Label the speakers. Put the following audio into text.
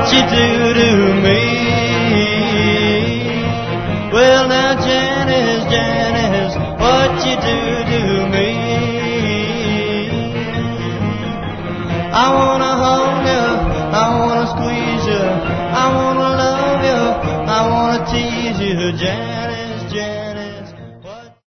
Speaker 1: what you do to me. Well, now, Janice, Janice, what you do to me. I wanna hold you, I wanna squeeze you, I wanna love you, I wanna tease you, Janice.